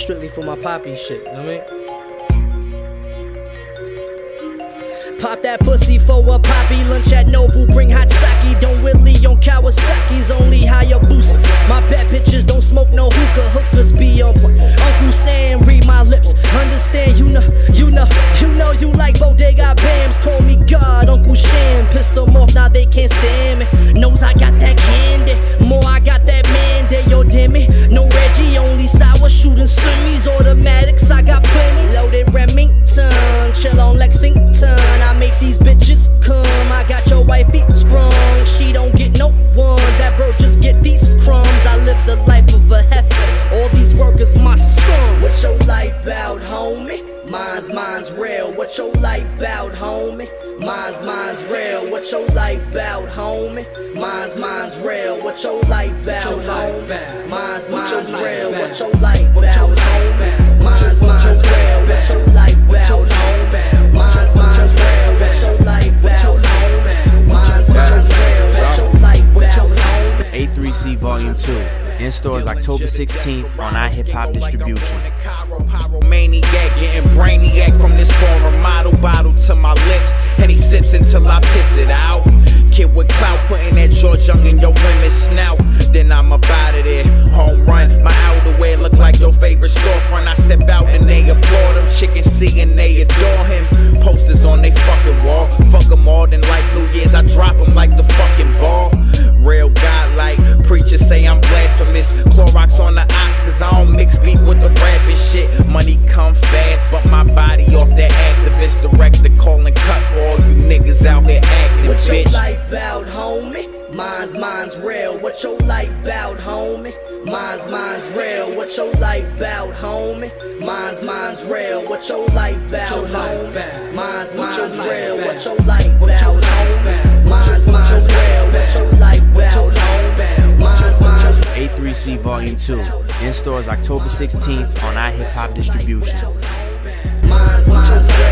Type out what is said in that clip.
strictly for my poppy shit, you know what I mean? Pop that pussy for a poppy. Lunch at Noble, bring hot sake. Don't Willie on Kawasaki's, only Hayabusas. My bad bitches don't smoke no hookah. Hookers be on point. Uncle Sam, read my lips. Understand, you know you like Bodega Bams. Call me God, Uncle Sham. Pissed them off, now they can't stand me. Knows I got that candy. More, I got that mandate. Yo, damn it. No Reggie, only sour shooting semis. Automatics, I got plenty. Loaded Remington. Chill on Lexington. I make these bitches come. I got your wifey sprung. She don't get no ones. That bird just get these crumbs. I live the life of a heifer. All these workers my son. What's your life bout, homie? Mine's real. What your life bout, homie? Mine's real. What your life bout, homie? Mine's real. What your life bout, homie? Mine's real. What your life bout, homie? Mine's real. What your life bout, homie? Mine's real. What your life bout, homie? Mine's real. What your life bout, homie? A3C Volume 2. In stores October 16th on iHip-Hop Distribution. Maniac, getting brainiac from this foreign model bottle to my lips, and he sips until I piss it out. Kid with clout, putting that George Young in your women's snout. Then I'm up out of there, home run. My outerwear look like your favorite storefront. I step out and they applaud him. Chickens see and they adore him. Posters on they fucking wall. Fuck them all, then like New Year's I drop them like the fucking ball. Real God like preachers say I'm blasphemous. Clorox on the ox, cause I don't mix beef with the rapping shit. Money come fast, but my body off that activist. Director calling cut for all you niggas out here acting, what bitch. Your life bout, homie? Mine's real. What your life bout, homie? Mine's real. What your life bout, homie? Mine's real. What your life bout, homie? Mine's real. What your life bout, homie? Mine's real. What your life bout, homie? Mine's A3C Volume 2. In stores October 16th on iHip-Hop Distribution. Mine's real.